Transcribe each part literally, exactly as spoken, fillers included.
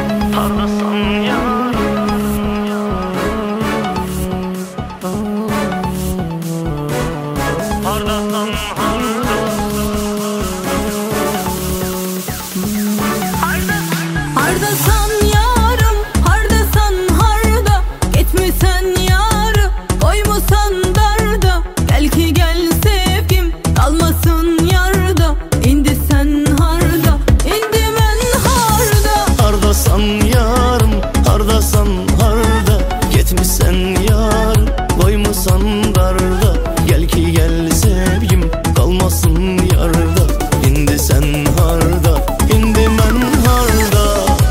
hardasan yarım, hardasan harda, hardasan yarım, hardasan harda, gitmişsen yarı, koymusan darda. Gel ki gel sevgim, kalmasın yarda. İndi sen harda, indi men harda. Hardasan yarım, hardasan harda, gitmişsen yarım, koymusan darda. Gel ki gel sevgim, kalmasın yarda. İndi sen harda, indi men harda.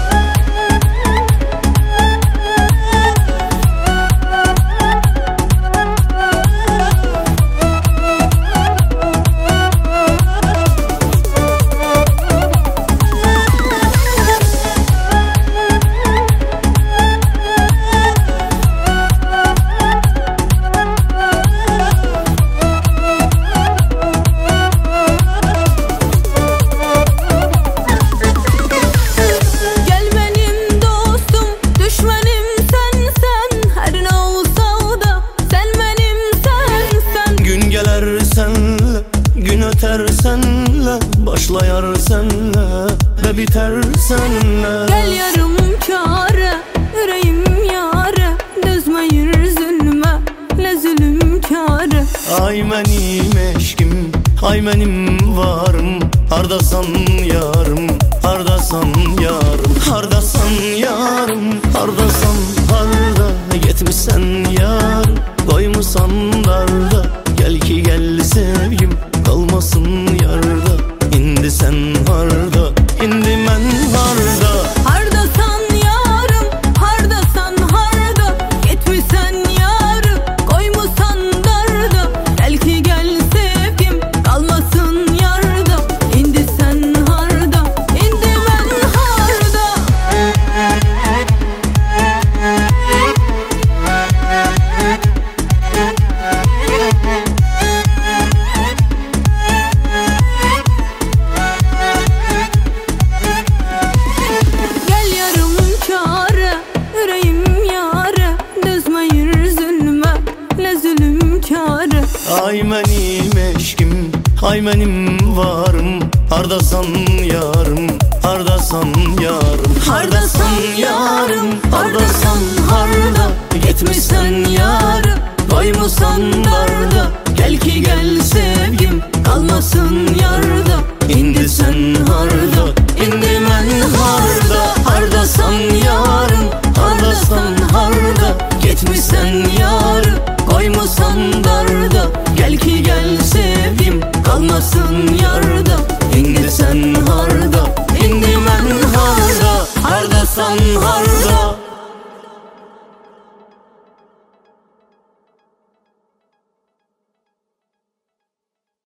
Gün öter senle, başlayar senle ve biter senle. Gel yarım kâre, yüreğim yâre, dözmeyir zulme, le zulüm kâre. Ay benim eşkim, ay benim varım, hardasan yarım, hardasan yarım, hardasan yarım, hardasan harda, gitmişsen yarım, koymusan darda. Gel ki gel sevgim, kalmasın yarda. İndi sen harda, indi men harda. Hardasan yarım, hardasan harda, gitmişsen yarı, koymusan darda. Gel ki gel sevgim, kalmasın yarda. İndi sen harda, indi men harda. Ay benim eşkim, ay benim varım, hardasan yarım, hardasan yarım, hardasan yarım, hardasan harda, gitmişsen yarı, koymusan darda. Gel ki gel sevgim, kalmasın yarda. İndi sen harda, indi men harda. Hardasan yarım, hardasan harda, gitmişsen yarı, koymusan darda. Gel ki gel sevgim, kalmasın yarda.